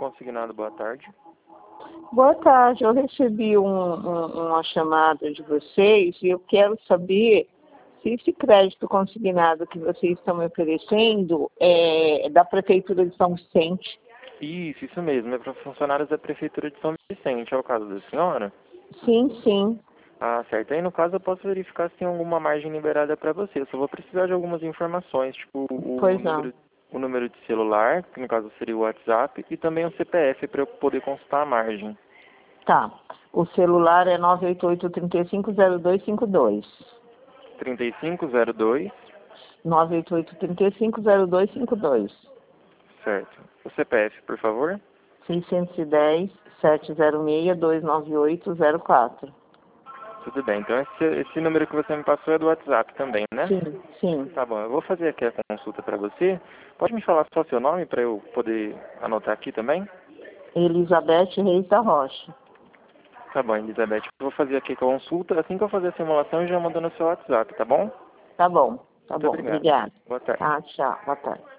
consignado, boa tarde. Boa tarde, eu recebi uma chamada de vocês e eu quero saber se esse crédito consignado que vocês estão me oferecendo é da Prefeitura de São Vicente. Isso mesmo, é para funcionários da Prefeitura de São Vicente, é o caso da senhora? Sim, sim. Ah, certo. Aí no caso eu posso verificar se tem alguma margem liberada para você. Eu só vou precisar de algumas informações, tipo Pois não. o número de celular, que no caso seria o WhatsApp, e também o CPF para eu poder consultar a margem. Tá. O celular é 988-350252. 3502, 988-350252. certo. O CPF, por favor. 610-706-29804. Tudo bem, então esse número que você me passou é do WhatsApp também, né? Sim, sim. Tá bom, eu vou fazer aqui a consulta para você. Pode me falar só seu nome para eu poder anotar aqui também? Elizabeth Reis da Rocha. Tá bom, Elizabeth. Eu vou fazer aqui a consulta. Assim que eu fazer a simulação, eu já mando no seu WhatsApp, tá bom? Tá bom, Muito obrigado. obrigada. Boa tarde. Tá, tchau, boa tarde.